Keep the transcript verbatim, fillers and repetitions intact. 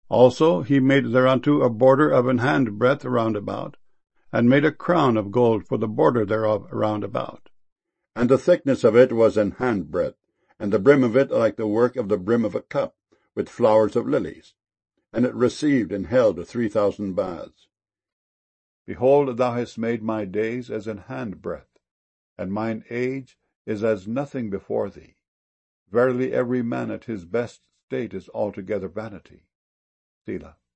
Also he made thereunto a border of an hand breadth round about, and made a crown of gold for the border thereof round about. And the thickness of it was an hand breadth, and the brim of it like the work of the brim of a cup, with flowers of lilies. And it received and held three thousand baths. Behold, thou hast made my days as an hand breadth, and mine age is as nothing before thee. Verily every man at his best state is altogether vanity. Selah.